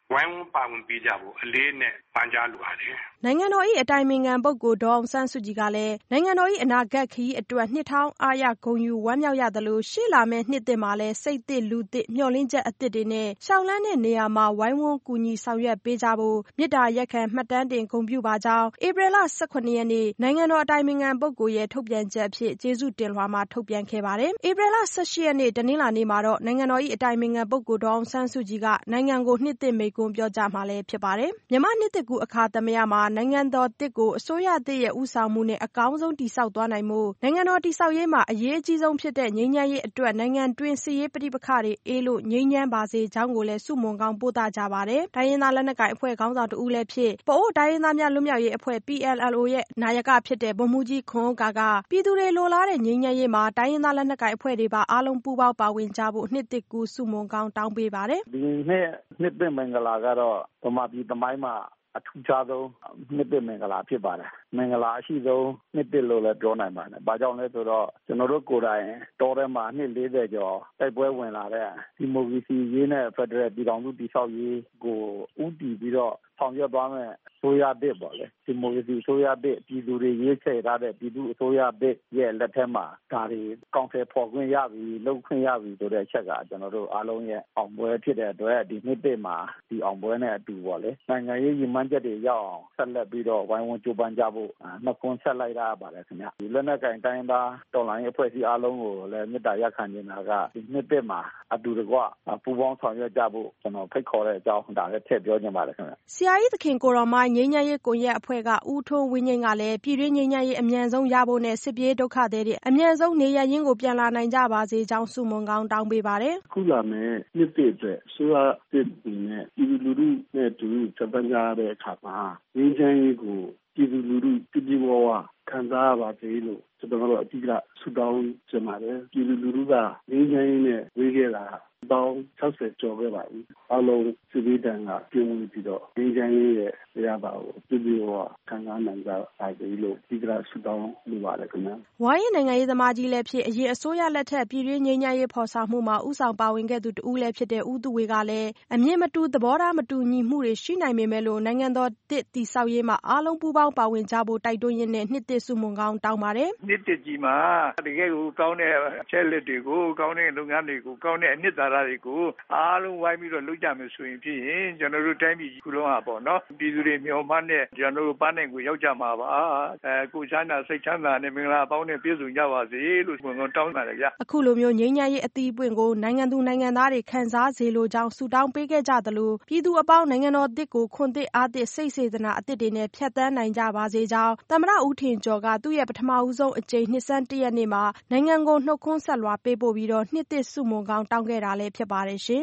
ဝိုင်းဝန်းပါဝင်ပေးကြဖို့အလေးနဲ့ပန်ကြားလိုပါတယ်နိုင်ငံတော်၏အတိုင်ပင်ခံပုဂ္ဂိုလ်ဒေါ်အောင်ဆန်းစုကြည်ကလည်းနိုင်ငံတော်၏အနာဂတ်ခရီးအတွက်နှစ်ထောင်အားရဂုဏ်ယူဝမ်းမြောက်ရသလိုရှေ့လာမယ့်နှစ်သစ်မှာလည်းစိတ်သစ်လူသစ်မျှော်လင့်ချက်အသစ်တွေနဲ့ရှောက်လန်းတဲ့နေရာမှာဝိုင်းဝန်းကူညီဆောင်ရွက်ပေးကြဖို့မေတ္တာရပ်ခံမှတ်တမ်းတင်ဂုဏ်ပြုပါကြောင်းဧပြီလ၁၇ရက်နေ့နိုင်ငံတော်အတိုင်ပင်ခံပုဂ္ဂိုလ်ရဲ့ထုတ်ပြန်ချက်အဖြစ်ကျေးဇူးတင်လွှာမှာထုတ်ပြန်ခဲ့ပါတယ်။ဧပြီလ၁၈ရက်နေ့တနင်္လာနေ့မှာတော့နိုင်ငံတော်၏အတိုင်ပင်ခံပုဂ္ဂိုလ်ဒေါ်အောင်ဆန်းစုကြည်ကနိုင်ငံကိုနှစ်သစ်မိန့်ခွန်းပြောကြားမှာလည်းဖြစ်ပါတယ်။မြန်မာနှစ်သစ်ကူးအခါသမယမှာနိုင်ငံတော်သစ်ကိုအစိုးရသစ်ရဲ့ဦးဆောင်မှုနဲ့အကောင်းဆုံးတည်ဆောက်သွားနိုင်မှုနိုင်ငံတော်တည်ဆောက်ရေးမှာအရေးအကြီးဆုံးဖြစ်တဲ့ငြိမ်းချမ်းရေးအတွက်နိုင်ငံတွင်းစစ်ရေးပဋိပက္ခတွေအေးလို့ငြိမ်းချမ်းပါစေကြောင်းကိုလည်းဆုမွန်ကောင်းပို့သကြပါတယ်။တိုင်းရင်းသားလက်နက်ကိုင်အဖွဲ့ခေါင်းဆောင်တဦးလည်းဖြစ်ပအိုဝ်းတိုင်းရင်းသားများလွတ်မြောက်ရေးအဖွဲ့ P L L O ရဲ့နာယကဖြစ်တဲ့ဗိုလ်မှူးကြီးခွန်ဥက္ကာကပြည်သူတွေလိုလားတဲ့ငြိမ်းချမ်းရေးမှာတိုင်းရင်းသားလက်နက်ကိုင်အဖွဲ့တွေပါအားလုံးပူးပေါင်းပါဝင်ကြဖို့နှစ်သစ်ကူးဆုမွန်ကောင်းတောင်းပေးပါတယ်။ဒီနှစ်နှစ်သစ်မင်္ဂလာကတော့ဗမာပြည်သမိုင်းမှာအထူးခြားဆုံးနှစ်သစ်မင်္ဂလာဖြစ်ပါတယ်။မင်္ဂလာအရှိဆုံးနှစ်သစ်လို့လည်းပြောနိုင်ပါတယ်။ဘာကြောင့်လဲဆိုတော့ကျွန်တော်တို့ကိုယ်တိုင်တောထဲမှာနှစ်လေးဆယ်ကျော်တိုက်ပွဲဝင်လာတဲ့ဒီမိုကရေစီရေးနဲ့ဖက်ဒရယ်ပြည်ထောင်စုတည်ဆောက်ရေးကိုဦးတည်ပြီးတော့ဆောင်ရွက်သွားမယ်ဆိုရတဲ့ပေါ့လေဒီမိုကရေစီဆိုရတဲ့ပြည်သူတွေရေးချယ်ထားတဲ့ပြည်သူအစိုးရတဲ့ရဲ့လက်ထက်မှာဒါတွေကောင်ဆယ်ဖော်ခွင့်ရပြီလုပ်ခွင့်ရပြီဆိုတဲ့အချက်ကကျွန်တော်တို့အားလုံးရဲ့အောင်ပွဲဖြစ်တဲ့အတွက်ဒီနှစ်သစ်မှာဒီအောင်ပွဲနဲ့အတူပေါ့လေနိုင်ငံရေးရည်မှန်းချက်တွေရောက်အောင်ဆက်လက်ပြီးတော့ဝိုင်းဝန်းကြိုးပမ်းကြဖို့နှုတ်ခွန်းဆက်လိုက်ရပါတယ်ခင်ဗျဒီလက်နက်ကင်တိုင်းသားတော်လှန်ရေးအဖွဲ့အစည်းအားလုံးကိုလည်းမေတ္တာရပ်ခံနေတာကဒီနှစ်သစ်မှာအတူတကွပူးပေါင်းဆောင်ရွက်ကြဖို့ကျွန်တော်ဖိတ်ခေါ်တဲ့အကြောင်းဒါလည်းထည့်ပြောချင်ပါတယ်ခင်ဗျဆရာကြီးသခင်ကိုတော်မိုင်းငြိမ်းချမ်းရေးကွန်ရက်အဖွဲ့ကဦးထွန်းဝင်းငိမ့်ကလည်းပြည်တွင်းငြိမ်းချမ်းရေးအမြန်ဆုံးရဖို့နဲ့စစ်ပြေးဒုက္ခတွေအမြန်ဆုံးနေရရင်းကိုပြန်လာနိုင်ကြပါစေကြောင်းဆုမွန်ကောင်းတောင်းပေးပါတယ်ခုလာမယ်နှစ်သစ်အတွက်ဆိုရတဲ့ဒီနဲ့ပြည်သူလူထုနဲ့တူစပန်ကြတဲ့အခါမှာငြိမ်းချမ်းရေးကိုပြည်သူလူထုပြည်ပြည်ဝဝခံစားရပါစေလို့ကျွန်တော်တို့အတိအကျဆုတောင်းချင်ပါတယ်ပြည်သူလူထုကငြိမ်းချမ်းရေးနဲ့ဝေးခဲ့တာပေါင်း၆၀ကျော်ခဲ့ပါပြီအလုံးစစ်ဘေးဒဏ်ကပြင်းပြီးတော့ငြိမ်းချမ်းရေးရဲ့တရားပါကိုပြည်ပြည်ဝခံစားနိုင်ကြပါစေလို့ဒီကရဆုတောင်းလိုပါတယ်ခင်ဗျာဝိုင်းရင်နိုင်ငံရေးသမားကြီးလည်းဖြစ်အရင်အစိုးရလက်ထက်ပြည်တွင်းငြိမ်းချမ်းရေးဖော်ဆောင်မှုမှာဥဆောင်ပါဝင်ခဲ့သူတဦးလည်းဖြစ်တဲ့ဦးသူဝေကလည်းအမြင့်မတူသဘောထားမတူညီမှုတွေရှိနိုင်ပေမဲ့လို့နိုင်ငံတော်တစ်တည်ဆောက်ရေးမှာအားလုံးပူးပေါင်းပါဝင်ကြဖို့တိုက်တွန်းရင်းနဲ့နှစ်သစ်ဆုမွန်ကောင်းတောင်းပါတယ်နှစ်သစ်ကြီးမှာတကယ်ကိုကောင်းတဲ့အချက်လက်တွေကိုကောင်းတဲ့လုပ်ငန်းတွေကိုကောင်းတဲ့အနှစ်သာရတွေကိုအားလုံးဝိုင်းပြီးတော့လုပ်ကြမယ်ဆိုရင်ဖြစ်ရင်ကျွန်တော်တို့တိုင်းပြည်ခုလုံးဟာပေါ့နော်ပြည်သူတွေမျှော်မှန်းတဲ့ကျွန်တော်တို့ပန်းနိုင်ကိုရောက်ကြမှာပါအဲကိုချမ်းသာစိတ်ချမ်းသာနဲ့မင်္ဂလာပေါင်းနဲ့ပြည့်စုံကြပါစေလို့ဘုံကတောင်းပါတယ်ဗျအခုလိုမျိုးငြိမ်းချမ်းရေးအသီးပွင့်ကိုနိုင်ငံသူနိုင်ငံသားတွေခံစားစေလိုကြောင်းဆုတောင်းပေးခဲ့ကြသလိုပြည်သူအပေါင်းနိုင်ငံတော်တစ်ကိုခွန်သစ်အားသစ်စိတ်စေတနာအသစ်တွေနဲ့ဖြတ်သန်းနိုင်ကြပါစေကြောင်းသမ္မတဦးထင်ကျော်ကသူ့ရဲ့ပထမဦးဆုံးအကြိမ်နှစ်ဆန်းတရက်နေ့မှာနိုင်ငံကိုနှုတ်ခွန်းဆက်လွှာပေးပို့ပြီးတော့နှစ်သစ်ဆုမွန်ကောင်းတောင်းခဲ့တာလည်းဖြစ်ပါတယ်ရှင်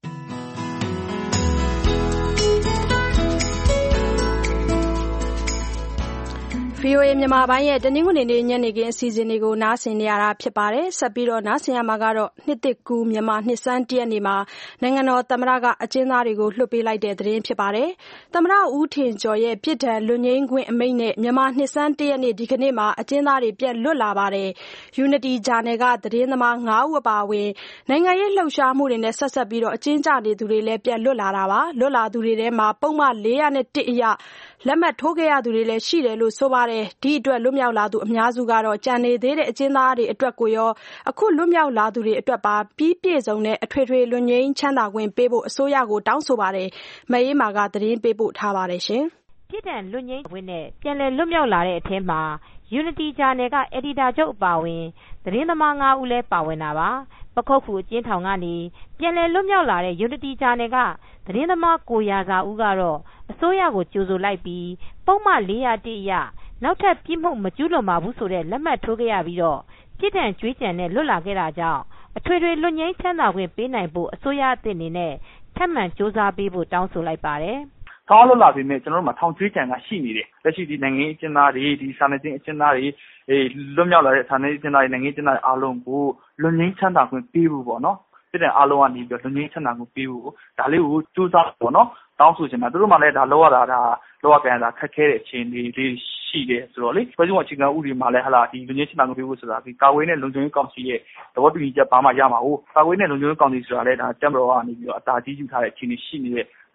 ဗီအိုအေမြန်မာပိုင်းရဲ့တနင်္ဂနွေနေ့ညနေခင်းအစီအစဉ်တွေကိုနားဆင်နေရတာဖြစ်ပါတယ်။ဆက်ပြီးတော့နားဆင်ရမှာကတော့နှစ်သစ်ကူးမြန်မာနှစ်ဆန်းတရက်နေ့မှာနိုင်ငံတော်သမ္မတကအကျဉ်းသားတွေကိုလွှတ်ပေးလိုက်တဲ့သတင်းဖြစ်ပါတယ်။သမ္မတဦးထင်ကျော်ရဲ့ပြစ်ဒဏ်လွတ်ငြိမ်းခွင့်အမိန့်နဲ့မြန်မာနှစ်ဆန်းတရက်နေ့ဒီကနေ့မှာအကျဉ်းသားတွေပြန်လွတ်လာပါတယ်။ Unity Channel ကသတင်းသမားငါးဦးအပါအဝင်နိုင်ငံရေးလှုပ်ရှားမှုတွေနဲ့ဆက်ဆက်ပြီးတော့အကျဉ်းကျနေသူတွေလည်းပြန်လွတ်လာတာပါ။လွတ်လာသူတွေထဲမှာပုံမှန်လေးရာနဲ့တစ်အရလက်မှတ်ထိုးခဲ့ရသူတွေလည်းရှိတယ်လို့ဆိုပါတယ်။ဒီအတွက်လွတ်မြောက်လာသူအများစုကတော့ကြံနေသေးတဲ့အကျဉ်းသားတွေအတွက်ကိုရောအခုလွတ်မြောက်လာသူတွေအတွက်ပါပြီးပြည့်စုံတဲ့အထွေထွေလွတ်ငြိမ်းချမ်းသာခွင့်ပေးဖို့အစိုးရကိုတောင်းဆိုပါတယ်။မအေးမာကသတင်းပေးပို့ထားပါတယ်ရှင်။ပြည်ထံလွတ်ငြိမ်းခွင့်နဲ့ပြန်လည်လွတ်မြောက်လာတဲ့အထက်မှာ Unity Channel ကအက်ဒီတာချုပ်အပါအဝင်သတင်းသမားငါးဦးလည်းပါဝင်တာပါ။ပခုတ်ကူအကျဉ်းထောင်ကနေပြန်လည်လွတ်မြောက်လာတဲ့ Unity Channel ကသတင်းသမားကိုရာဇာဦးကတော့အစိုးရကိုကြိုဆိုလိုက်ပြီးပုံမှန်လေးရာတစ်အရနောက်ထပ်ပြစ်မှုမကျူးလွန်ပါဘူးဆိုတဲ့လက်မှတ်ထိုးခဲ့ရပြီးတော့ပြစ်ဒဏ်ကြွေးကြံနဲ့လွတ်လာခဲ့တာကြောင့်အထွေထွေလွတ်ငြိမ်းချမ်းသာခွင့်ပေးနိုင်ဖို့အစိုးရအသစ်အနေနဲ့ထပ်မံစ조사ပေးဖို့တောင်းဆိုလိုက်ပါတယ်။ထောင်လွတ်လာပြီမဲ့ကျွန်တော်တို့မှာထောင်ကြွေးကြံကရှိနေတယ်။လက်ရှိဒီနိုင်ငံရေးအကျဉ်းသားတွေဒီစာနယ်ဇင်းအကျဉ်းသားတွေအေးလွတ်မြောက်လာတဲ့စာနယ်ဇင်းအကျဉ်းသားတွေနိုင်ငံရေးအကျဉ်းသားတွေအားလုံးကိုလွတ်ငြိမ်းချမ်းသာခွင့်ပေးဖို့ပေါ့နော်။ပြစ်ဒဏ်အားလုံးကနေပြီးတော့လွတ်ငြိမ်းချမ်းသာခွင့်ပေးဖို့ဒါလေးကိုစ조사ပေါ့နော်။တောင်းဆိုချင်တာသူတို့မှလည်းဒါလောက်ရတာဒါလောက်ရကြတာခက်ခဲတဲ့အခြေအနေလေးရှိတယ်ဆိုတော့လေဖွဲ့စည်းပုံအခြေခံဥပဒေမှာလည်းဟလာဒီလူငင်းချင်တာကိုပြောဖို့ဆိုတာဒီကာဝေးနဲ့လုံခြုံရေးကောင်စီရဲ့သဘောတူညီချက်ပါမှရမှာဟုတ်ကာဝေးနဲ့လုံခြုံရေးကောင်စီဆိုတာလည်းဒါတက်မတော်ကနေပြီးတော့အတားကြီးယူထားတဲ့အခြေအနေရှိနေတဲ့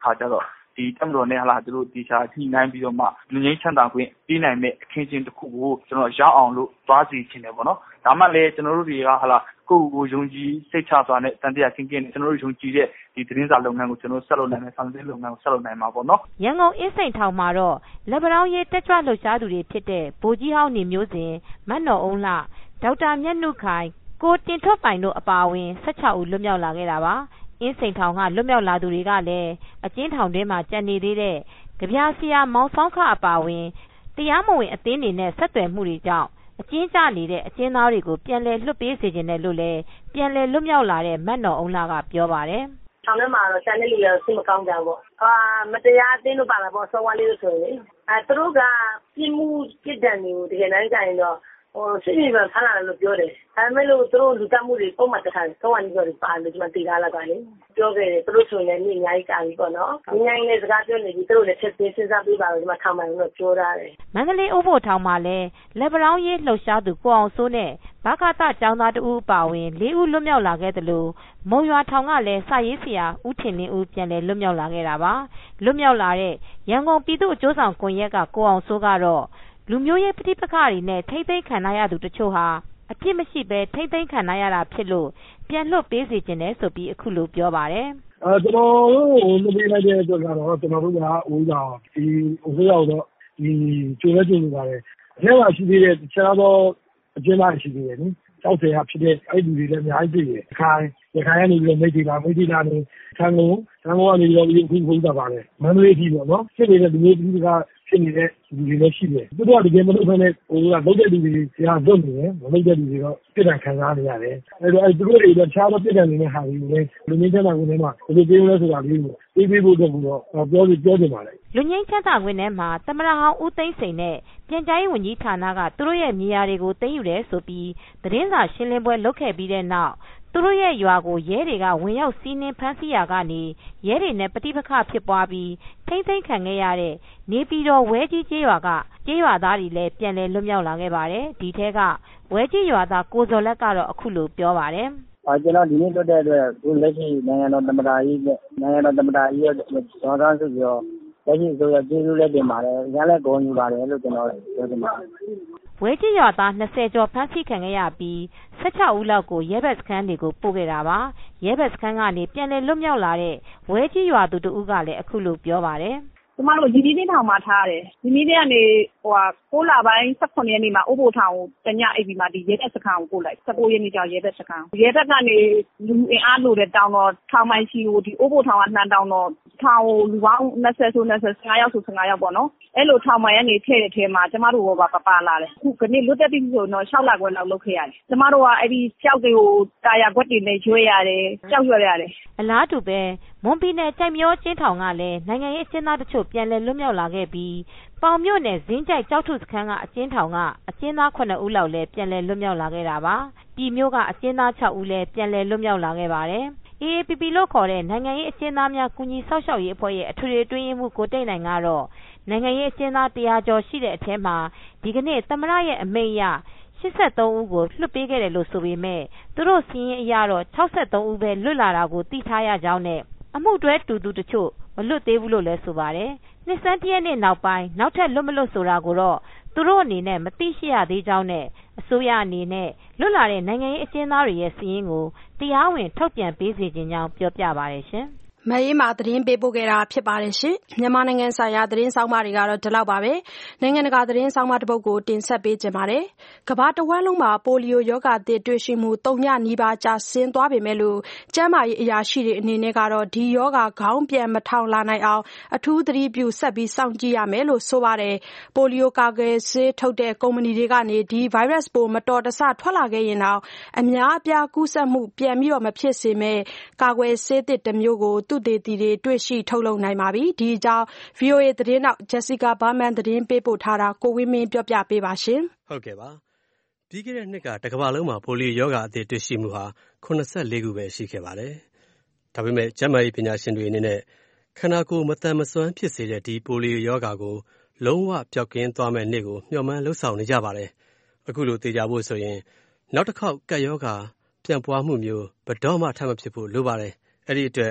ခါကြတော့ဒီတမတော်နဲ့ဟာလာတို့ဒီချာထိနိုင်ပြီးတော့မှလူငင်းချမ်းသာခွင့်ပြီးနိုင်မဲ့အခင်းချင်းတစ်ခုကိုကျွန်တော်ရအောင်လို့သွားစီခြင်းတယ်ပေါ့နော်ဒါမှလည်းကျွန်တော်တို့တွေကဟာလာကိုယ့်ကိုယုံကြည်စိတ်ချစွာနဲ့တန်တရားကင်းကင်းနဲ့ကျွန်တော်တို့ယုံကြည်တဲ့ဒီသတင်းစာလုပ်ငန်းကိုကျွန်တော်ဆက်လုပ်နိုင်မယ်ဆောင်ရွက်လုပ်ငန်းကိုဆက်လုပ်နိုင်မှာပေါ့နော်ရန်ကုန်အင်းစိန်ထောင်မှာတော့လက်ပံတောင်းရေးတက်ကြွလှုပ်ရှားသူတွေဖြစ်တဲ့ဗိုလ်ကြီးဟောင်းနေမျိုးစဉ်မတ်နော်အုံးလှဒေါက်တာမြတ်နုခိုင်ကိုတင်ထွတ်ပိုင်တို့အပါအဝင်၁၆ဦးလွတ်မြောက်လာခဲ့တာပါအင်းစိန်ထောင်ကလွတ်မြောက်လာသူတွေကလည်းအကျဉ်းထောင်တွင်းမှာကြံနေသေးတဲ့ကြပြာဆရာမောင်ဆောင်ခအပါအဝင်တရားမဝင်အသင်းတွေနဲ့ဆက်သွယ်မှုတွေကြောင့်အကျဉ်းကျနေတဲ့အကျဉ်းသားတွေကိုပြန်လည်လွတ်ပေးစေခြင်းနဲ့လို့လည်းပြန်လည်လွတ်မြောက်လာတဲ့မတ်နော်အုံးလှကပြောပါတယ်။ထောင်ထဲမှာတော့ကျန်တဲ့လူတွေစိတ်မကောင်းကြဘူးပေါ့။အာမတရားအသင်းတို့ပါလာပေါ့စောဝါလေးလို့ဆိုရင်အဲသူတို့ကပြင်းမှုပြစ်ဒဏ်တွေကိုတကယ်တမ်းကျရင်တော့ဟိုစိတ်ကြီးပဲဖမ်းလာတယ်လို့ပြောတယ်။ဒါပေမဲ့လို့သူတို့လူတက်မှုတွေပုံမှန်တခါစောဝါလေးပြောတယ်ပါလို့ဒီမှာသိထားလာပါလေ။ပြောခဲ့တယ်သူတို့ဆိုရင်လည်းအများကြီးကြာပြီပေါ့နော်။ငိုင်းနေစကားပြောနေပြီသူတို့လည်းချက်ချင်းစဉ်းစားပြီးပါလို့ဒီမှာထောင်မှန်လို့ပြောထားတယ်။မန္တလေးဥဖို့ထောင်မှာလည်းလက်ပံတောင်းရေးလှုပ်ရှားသူကိုအောင်စိုးနဲ့ဘကသကျောင်းသားတဦးအပါဝင်လေးဦးလွတ်မြောက်လာခဲ့တယ်လို့မုံရွာထောင်ကလည်းစာရေးဆရာဦးထင်လင်းဦးပြန်လည်လွတ်မြောက်လာခဲ့တာပါလွတ်မြောက်လာတဲ့ရန်ကုန်ပြည်သူ့အကျိုးဆောင်ကွန်ရက်ကကိုအောင်စိုးကတော့လူမျိုးရေးပဋိပက္ခတွေနဲ့ထိမ့်သိမ်းခံရသူတချို့ဟာအပြစ်မရှိဘဲထိမ့်သိမ်းခံရတာဖြစ်လို့ပြန်လွတ်ပေးစေချင်တယ်ဆိုပြီးအခုလိုပြောပါတယ်အဲကျွန်တော်တို့လူပေးလိုက်တဲ့အတွက်ကတော့ကျွန်တော်တို့ကဦးဆောင်ဒီဦးရောက်တော့ဒီကျွေးလက်ကျွေးနေပါတယ်အဲမှာရှိသေးတဲ့တခြားသောအကျဉ်းသားရှိသေးတယ်နိကြောက်စရာဖြစ်တဲ့အဲ့ဒီတွေလည်းအများကြီးတွေ့တယ်။ခိုင်ရခိုင်ကနေပြီးတော့မိတ်တီလာမိတ်တီလာနေဆန်းကုန်ဆန်းကုန်ကနေပြီးတော့ဒီခုခုတာပါတယ်မန္တလေးကြီးပေါ့နော်ဖြစ်နေတဲ့ဒီမျိုးဒီကဖြစ်နေတဲ့လူတွေလည်းရှိတယ်။သူတို့ကတကယ်မလုပ်ဘဲနဲ့ဟိုကလုပ်တဲ့လူတွေတရားလွတ်နေတယ်မလုပ်တဲ့လူတွေတော့ပြည်တိုင်ခံစားနေရတယ်။အဲ့တော့အဲ့သူတို့တွေတော့ခြားသောပြည်တိုင်နေတဲ့ဟာတွေလည်းလူငင်းချမ်းသာခွင့်ထဲမှာဘယ်လိုပြောလဲဆိုတာလေးကိုသိပေးဖို့တော့ပြောပြောပြောနေပါလေ။လူငင်းချမ်းသာခွင့်ထဲမှာသမရဟောင်းဦးသိန်းစိန်နဲ့ပြန်ကြားရေးဝန်ကြီးဌာနကသူတို့ရဲ့မြေယာတွေကိုသိမ်းယူတယ်ဆိုပြီးသတင်းစာရှင်းလင်းပွဲလုပ်ခဲ့ပြီးတဲ့နောက်သူတို့ရဲ့ရွာကိုရဲတွေကဝင်ရောက်စီးနင်းဖမ်းဆီးရာကနေရဲတွေနဲ့ပဋိပက္ခဖြစ်ပွားပြီးထိမ့်သိမ်းခံခဲ့ရတဲ့နေပြည်တော်ဝဲကြီးကျေးရွာကကျေးရွာသားတွေလည်းပြန်လည်လွတ်မြောက်လာခဲ့ပါတယ်ဒီထဲကဝဲကြီးရွာသားကိုဇော်လက်ကတော့အခုလိုပြောပါတယ်အာကျွန်တော်ဒီနေ့တွေ့တဲ့အတွက်ဒီလက်ရှိနိုင်ငံတော်သမ္မတကြီးနဲ့နိုင်ငံတော်သမ္မတကြီးရဲ့ဒေါ်သားစုပြောလက်ရှိဆိုရကျေးဇူးလည်းတင်ပါတယ်ရလည်းဂုဏ်ယူပါတယ်လို့ကျွန်တော်ပြောချင်ပါတယ်ဝဲကြီးရွာသား၂၀ကျော်ဖမ်းဆီးခံခဲ့ရပြီး၁၆ဦးလောက်ကိုရဲဘက်စခန်းတွေကိုပို့ခဲ့တာပါရဲဘက်စခန်းကနေပြန်လည်လွတ်မြောက်လာတဲ့ဝဲကြီးရွာသူတဦးကလည်းအခုလိုပြောပါတယ်ကျမတို့ဒီဒီနေ့ထောင်မှာထားတယ်ဒီနေ့တည်းကနေဟိုဟာကိုးလပိုင်း၁၇ရက်နေ့မှာဥပိုလ်ထောင်ကိုတညအိပ်ပြီးမှဒီရဲဘက်စခန်းကိုပို့လိုက်၁၉ရက်နေ့ကျရဲဘက်စခန်းရဲဘက်ကနေလူအင်အားလို့တဲ့တောင်းတော့ထောင်ပိုင်းရှိကိုဒီဥပိုလ်ထောင်ကနှမ်းတောင်းတော့ထောင်ကိုလူပေါင်း၂၀ဆို၂၀ ၁၅ယောက်ဆို၁၅ယောက်ပေါ့နော်အဲ့လိုထောင်ပိုင်းကနေထည့်တဲ့ထဲမှာကျမတို့ဘောပါပပါလာတယ်အခုကနေ့လွတ်တက်ပြီဆိုတော့၆လခွဲလောက်လုပ်ခဲ့ရတယ်ကျမတို့ကအဲ့ဒီကြောက်တွေကိုတာယာခွက်တွေနဲ့ရွှဲရတယ်ကြောက်ရွှဲရတယ်အလားတူပဲမွန်ပြည်နယ်ကြိုက်မျောကျင်းထောင်ကလည်းနိုင်ငံရေးအကျဉ်းသားတချို့ပြန်လည်လွတ်မြောက်လာခဲ့ပြီးပေါင်မြို့နယ်ဇင်းကြိုက်ကြောက်ထုစခန်းကအကျဉ်းထောင်ကအကျဉ်းသားခုနှစ်ဦးလောက်လည်းပြန်လည်လွတ်မြောက်လာခဲ့တာပါပြည်မြို့ကအကျဉ်းသား၆ဦးလည်းပြန်လည်လွတ်မြောက်လာခဲ့ပါတယ်အေအေပီပီ လို့ခေါ်တဲ့နိုင်ငံရေးအကျဉ်းသားများကူညီဆောက်ရှောက်ရေးအဖွဲ့ရဲ့အထွေထွေအတွင်းရေးမှူးကိုတိတ်နိုင်ကတော့နိုင်ငံရေးအကျဉ်းသား၁၀၀ကျော်ရှိတဲ့အထဲမှာဒီကနေ့သမ္မတရဲ့အမိန့်အရ၈၃ဦးကိုလွှတ်ပေးခဲ့တယ်လို့ဆိုပေမဲ့သူတို့စီးရင်အရတော့၆၃ဦးပဲလွတ်လာတာကိုသိထားရကြောင်းနဲ့အမှုတွဲတူသူတချို့မလွတ်သေးဘူးလို့လည်းဆိုပါတယ်နှစ်ဆန်းတရက်နေ့နောက်ပိုင်းနောက်ထပ်လွတ်မလွတ်ဆိုတာကိုတော့သူတို့အနေနဲ့မသိရှိရသေးကြောင်းနဲ့အစိုးရအနေနဲ့လွတ်လာတဲ့နိုင်ငံရေးအကျဉ်းသားတွေရဲ့စီးရင်ကိုတရားဝင်ထုတ်ပြန်ပေးစေခြင်းကြောင်းပြောပြပါတယ်ရှင်မအေးမာသတင်းပေးပို့ခဲ့တာဖြစ်ပါတယ်ရှင်မြန်မာနိုင်ငံဆိုင်ရာသတင်းဆောင်မတွေကတော့ဒီလောက်ပါပဲနိုင်ငံတကာသတင်းဆောင်မတစ်ပုဒ်ကိုတင်ဆက်ပေးကြပါမယ်ကမ္ဘာတဝန်းလုံးမှာပိုလီယိုရောဂါသစ်တွေ့ရှိမှု၃ညနီးပါးကြာဆင်းသွားပေမဲ့လို့ကျန်းမာရေးအရာရှိတွေအနေနဲ့ကတော့ဒီရောဂါခေါင်းပြန်မထောင်လာနိုင်အောင်အထူးသတိပြုဆက်ပြီးစောင့်ကြည့်ရမယ်လို့ဆိုပါတယ်ပိုလီယိုကာကွယ်ဆေးထုတ်တဲ့ကုမ္ပဏီတွေကနေဒီဗိုင်းရပ်စ်ပိုးမတော်တဆထွက်လာခဲ့ရင်တော့အများအပြားကူးစက်မှုပြန်ပြီးတော့မဖြစ်စေမဲ့ကာကွယ်ဆေးသစ်တစ်မျိုးကိုသူတေသီတွေတွေ့ရှိထုတ်လုပ်နိုင်ပါပြီဒီအကြောင်း ဗွီအိုအေ သတင်းထောက် Jessica Berman သတင်းပေးပို့ထားတာကိုဝင်းမင်းပြောပြပေးပါရှင်ဟုတ်ကဲ့ပါပြီးခဲ့တဲ့နှစ်ကတကမ္ဘာလုံးမှာပိုလီယိုရောဂါအသစ်တွေ့ရှိမှုဟာခုနှစ်ဆယ့်လေးခုပဲရှိခဲ့ပါတယ်ဒါပေမဲ့ကျန်းမာရေးပညာရှင်တွေအနေနဲ့ခန္ဓာကိုယ်မတန်မစွမ်းဖြစ်စေတဲ့ဒီပိုလီယိုရောဂါကိုလုံးဝပျောက်ကင်းသွားမဲ့နေ့ကိုမျှော်မှန်းလှုပ်ဆောင်နေကြပါတယ်အခုလိုသိကြဖို့ဆိုရင်နောက်တစ်ခေါက်ကပ်ရောဂါပြန့်ပွားမှုမျိုးဘယ်တော့မှထပ်မဖြစ်ဖို့လိုပါတယ်အဲ့ဒီအတွက်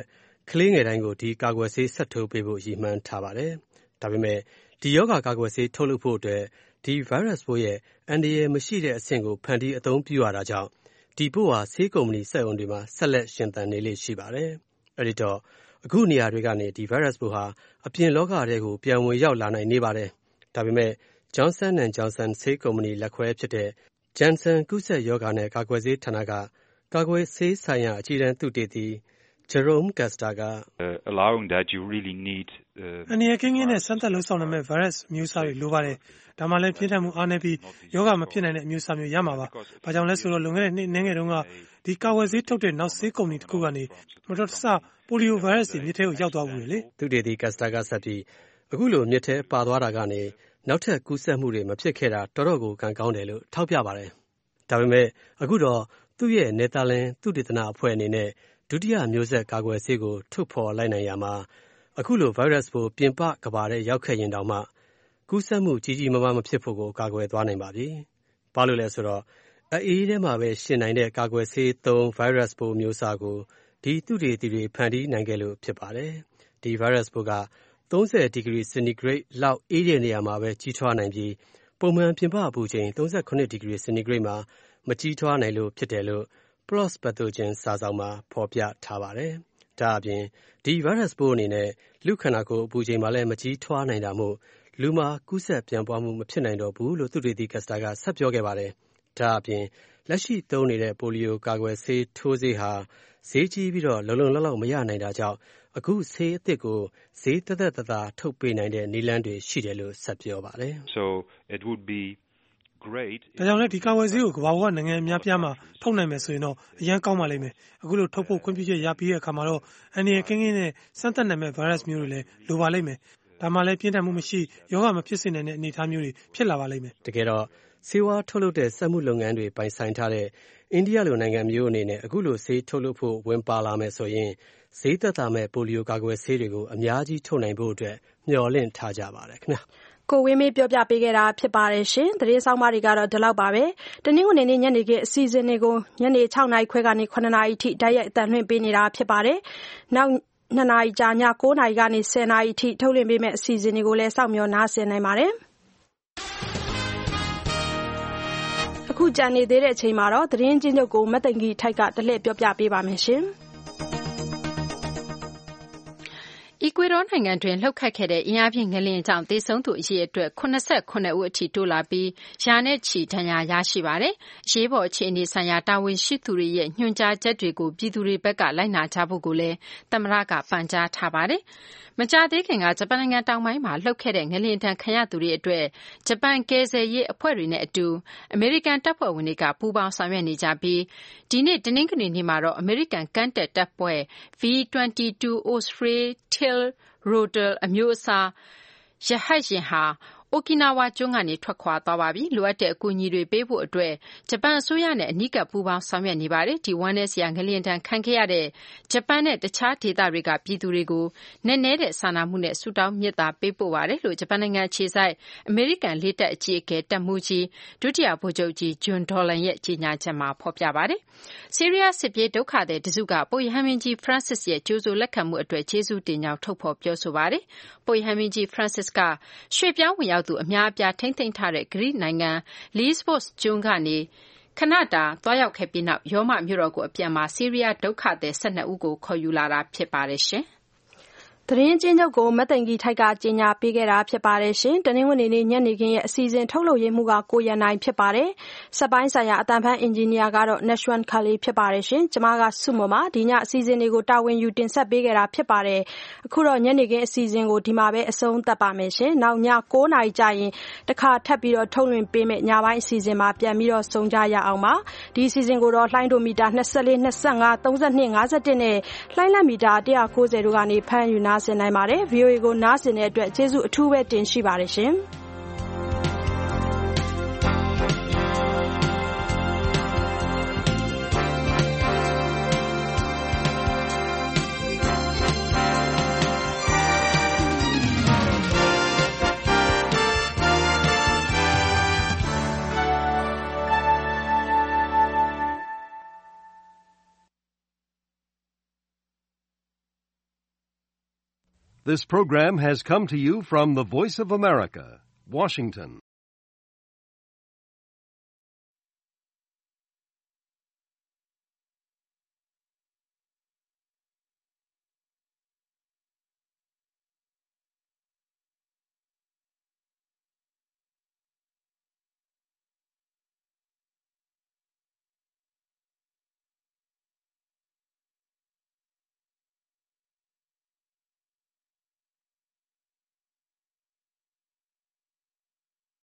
ကလေးငယ်တိုင်းကိုဒီကာကွယ်ဆေးဆက်ထိုးပေးဖို့ရည်မှန်းထားပါတယ်။ဒါပေမဲ့ဒီရောဂါကာကွယ်ဆေးထုတ်လုပ်ဖို့အတွက်ဒီဗိုင်းရပ်စ်ပိုးရဲ့အန္တရာယ်မရှိတဲ့အဆင့်ကိုဖန်တီးအသုံးပြုရတာကြောင့်ဒီပိုးဟာဆေးကုမ္ပဏီစက်ရုံတွေမှာဆက်လက်ရှင်သန်နေလေ့ရှိပါတယ်။အဲဒီတော့အခုနေရာတွေကနေဒီဗိုင်းရပ်စ်ပိုးဟာအပြင်လောကထဲကိုပြန်ဝင်ရောက်လာနိုင်နေပါတယ်။ဒါပေမဲ့ Johnson and Johnson ဆေးကုမ္ပဏီလက်ခွဲဖြစ်တဲ့ Janssen ကူးစက်ရောဂါနဲ့ကာကွယ်ဆေးဌာနကကာကွယ်ဆေးဆိုင်ရာအကြီးတန်းသုတေသီ Jerome Custer က allowing that you really need အနည်းကင်းကင်းနဲ့စမ်းသပ်လုံဆောင်နိုင်မဲ့ virus မျိုးစားတွေလိုပါတယ်။ဒါမှလည်းပြင်းထန်မှုအားနည်းပြီးယောဂမဖြစ်နိုင်တဲ့အမျိုးအစားမျိုးရမှာပါ။ဘာကြောင့်လဲဆိုတော့လွန်ခဲ့တဲ့နှစ်နည်းငယ်တုန်းကဒီကာကွယ်ဆေးထုတ်တဲ့နောက်ဆေးကုမ္ပဏီတစ်ခုကနေမတော်တဆပိုလီယိုဗိုင်းရပ်စ်တွေမြစ်ထဲကိုရောက်သွားဘူးလေ။သုတေသီ Custer ကဆက်ပြီးအခုလိုမြစ်ထဲပါသွားတာကနေနောက်ထပ်ကူးစက်မှုတွေမဖြစ်ခဲ့တာတော်တော်ကိုကံကောင်းတယ်လို့ထောက်ပြပါတယ်။ဒါပေမဲ့အခုတော့သူ့ရဲ့နယ်သာလန်သုတေသနအဖွဲ့အနေနဲ့ဒုတိယမျိုးဆက်ကာကွယ်ဆေးကိုထုတ်ဖော်လိုက်နိုင်ရမှာအခုလိုဗိုင်းရပ်စ်ပိုးပြင်ပကမ္ဘာထဲရောက်ခဲ့ရင်တောင်မှကူးစက်မှုကြီးကြီးမားမားမဖြစ်ဖို့ကိုကာကွယ်သွားနိုင်ပါပြီ။ဘာလို့လဲဆိုတော့အေးထဲမှာပဲရှင်နိုင်တဲ့ကာကွယ်ဆေးသုံးဗိုင်းရပ်စ်ပိုးမျိုးစားကိုဒီသုတေသီတွေဖန်တီးနိုင်ခဲ့လို့ဖြစ်ပါတယ်။ဒီဗိုင်းရပ်စ်ပိုးကသုံးဆယ်ဒီဂရီစင်တီဂရိတ်လောက်အေးတဲ့နေရာမှာပဲကြီးထွားနိုင်ပြီးပုံမှန်ပြင်ပအပူချိန်သုံးဆယ့်ခုနှစ်ဒီဂရီစင်တီဂရိတ်မှာမကြီးထွားနိုင်လို့ဖြစ်တယ်လို့ ပလော့စ် Pathogen စာစောင်မှာဖော်ပြထားပါတယ်။ဒါအပြင်ဒီဗိုင်းရပ်စ်ပိုးအနေနဲ့လူခန္ဓာကိုယ်အပူချိန်မှာလည်းမကြီးထွားနိုင်တာမို့လူမှာကူးစက်ပြန့်ပွားမှုမဖြစ်နိုင်တော့ဘူးလို့သုတေသီ Custer ကဆက်ပြောခဲ့ပါတယ်။ဒါအပြင်လက်ရှိသုံးနေတဲ့ပိုလီယိုကာကွယ်ဆေးထိုးဆေးဟာဈေးကြီးပြီးတော့လုံလုံလောက်လောက်မရနိုင်တာကြောင့်အခုဆေးအသစ်ကိုဈေးသက်သက်သာထုတ်ပေးနိုင်တဲ့နည်းလမ်းတွေရှိတယ်လို့ဆက်ပြောပါတယ်။ So it would be great ဒါကြောင့်လည်းဒီကာကွယ်ဆေးကိုကမ္ဘာပေါ်ကနိုင်ငံအများပြားမှာထုတ်နိုင်မယ်ဆိုရင်တော့အရန်ကောင်းပါလိမ့်မယ်။အခုလိုထုတ်ဖို့ခွင့်ပြုချက်ရပြီးတဲ့အခါမှာတော့အန္တရာယ်ကင်းကင်းနဲ့စမ်းသပ်နိုင်မဲ့ဗိုင်းရပ်စ်မျိုးတွေလည်းလိုပါလိမ့်မယ်။ဒါမှလည်းပြင်းထန်မှုမရှိယောဂမဖြစ်စေနိုင်တဲ့အနေအထားမျိုးတွေဖြစ်လာပါလိမ့်မယ်။တကယ်တော့ဆေးဝါးထုတ်လုပ်တဲ့စက်မှုလုပ်ငန်းတွေပိုင်ဆိုင်ထားတဲ့အိန္ဒိယလိုနိုင်ငံမျိုးအနေနဲ့အခုလိုဆေးထုတ်လုပ်ဖို့ဝင်ပါလာမယ်ဆိုရင်ဈေးသက်သာမဲ့ပိုလီယိုကာကွယ်ဆေးတွေကိုအများကြီးထုတ်နိုင်ဖို့အတွက်မျှော်လင့်ထားကြပါတယ်ခင်ဗျာ။ကိုဝင်းမေးပြောပြပေးခဲ့တာဖြစ်ပါတယ်ရှင်။သတင်းဆောင်မတွေကတော့ဒီလောက်ပါပဲ။တနင်္ဂနွေနေ့ညနေခင်းအစီအစဉ်တွေကိုညနေ၆နာရီခွဲကနေ၇နာရီထိတိုက်ရိုက်အသံလွှင့်ပေးနေတာဖြစ်ပါတယ်။နောက်နှစ်နာရီကြာည၉နာရီကနေ၁၀နာရီထိထုတ်လွှင့်ပေးမယ့်အစီအစဉ်တွေကိုလည်းစောင့်မျှော်နားဆင်နိုင်ပါတယ်။အခုကြံနေသေးတဲ့အချိန်မှာတော့သတင်းချင်းချုပ်ကိုမတ်သိင်္ဂီထိုက်ကတလှည့်ပြောပြပေးပါမယ်ရှင်။အီကွေဒေါနိုင်ငံတွင်းလှုပ်ခတ်ခဲ့တဲ့အင်အားပြင်းငလျင်ကြောင့်သေဆုံးသူအရေအတွက်၇၇ဦးအထိတိုးလာပြီးရာနဲ့ချီဒဏ်ရာရရှိပါတယ်။အရေးပေါ်အခြေအနေဆိုင်ရာတာဝန်ရှိသူတွေရဲ့ညွှန်ကြားချက်တွေကိုပြည်သူတွေဘက်ကလိုက်နာကြဖို့ကိုလည်းသမ္မတကပန်ကြားထားပါတယ်။မကြာသေးခင်ကဂျပန်နိုင်ငံတောင်ပိုင်းမှာလှုပ်ခဲ့တဲ့ငလျင်ဒဏ်ခံရသူတွေအတွက်ဂျပန်ကယ်ဆယ်ရေးအဖွဲ့တွေနဲ့အတူအမေရိကန်တပ်ဖွဲ့ဝင်တွေကပူးပေါင်းဆောင်ရွက်နေကြပြီးဒီနေ့တနင်္ဂနွေနေ့မှာတော့အမေရိကန်ကမ်းတက်တပ်ဖွဲ့ ဗီ ၂၂ Osprey Tail Rotor အမျိုးအစားရဟတ်ယာဉ်ဟာအိုကီနာဝါကျွန်းကနေထွက်ခွာသွားပါပြီ။လိုအပ်တဲ့အကူအညီတွေပေးဖို့အတွက်ဂျပန်အစိုးရနဲ့အနီးကပ်ပူးပေါင်းဆောင်ရွက်နေပါတယ်။ဒီဝမ်းနည်းစရာငလျင်ဒဏ်ခံခဲ့ရတဲ့ဂျပန်နဲ့တခြားဒေသတွေကပြည်သူတွေကိုနက်နဲတဲ့စာနာမှုနဲ့ဆုတောင်းမေတ္တာပေးပို့ပါတယ်လို့ဂျပန်နိုင်ငံအခြေစိုက်အမေရိကန်လေတပ်အကြီးအကဲတပ်မှူးကြီးဒုတိယဗိုလ်ချုပ်ကြီး John Dolan ရဲ့ကြေညာချက်မှာဖော်ပြပါတယ်။ဆီးရီးယားစစ်ပြေးဒုက္ခသည်တစုကပုပ်ရဟန်းမင်းကြီး Francis ရဲ့ကြိုဆိုလက်ခံမှုအတွက်ကျေးဇူးတင်ကြောင်းထုတ်ဖော်ပြောဆိုပါတယ်။ပုပ်ရဟန်းမင်းကြီး Francis ကရွှေ့ပြောင်းဝင်ရောက်သူအများအပြားထိမ့်သိမ်းထားတဲ့ဂရိနိုင်ငံ Lesbos ကျွန်းကနေခဏတာသွားရောက်ခဲ့ပြီးနောက်ရောမမြို့တော်ကိုအပြန်မှာဆီးရီးယားဒုက္ခသည်၁၂ဦးကိုခေါ်ယူလာတာဖြစ်ပါတယ်ရှင်။သတင်းချင်းချုပ်ကိုမတ်သိင်္ဂီထိုက်ကကြေညာပေးခဲ့တာဖြစ်ပါတယ်ရှင်။တနင်္ဂနွေနေ့ညနေခင်းရဲ့အစီအစဉ်ထုတ်လုပ်ရေးမှုကကိုရန်နိုင်ဖြစ်ပါတယ်။စက်ပိုင်းဆိုင်ရာအတန်ဖန်အင်ဂျင်နီယာကတော့ Nashwan Khali ဖြစ်ပါတယ်ရှင်။ကျွန်မကစုမမဒီညအစီအစဉ်တွေကိုတာဝန်ယူတင်ဆက်ပေးခဲ့တာဖြစ်ပါတယ်။အခုတော့ညနေခင်းအစီအစဉ်ကိုဒီမှာပဲအဆုံးသတ်ပါမယ်ရှင်။နောက်ည၉နာရီကြာရင်တခါထပ်ပြီးတော့ထုတ်လွှင့်ပေးမယ့်ညပိုင်းအစီအစဉ်မှာပြန်ပြီးတော့ဆုံကြရအောင်ပါ။ဒီအစီအစဉ်ကိုတော့လှိုင်းဒိုမီတာ၂၄ ၂၅ ၃၂ ၅၁နဲ့လှိုင်းလက်မီတာ၁၉၀တို့ကနေဖမ်းယူနာဆင်နိုင်ပါတယ်။ ဗီအိုအေကိုနားဆင်တဲ့အတွက်ကျေးဇူးအထူးပဲတင်ရှိပါတယ်ရှင်။ This program has come to you from the Voice of America, Washington.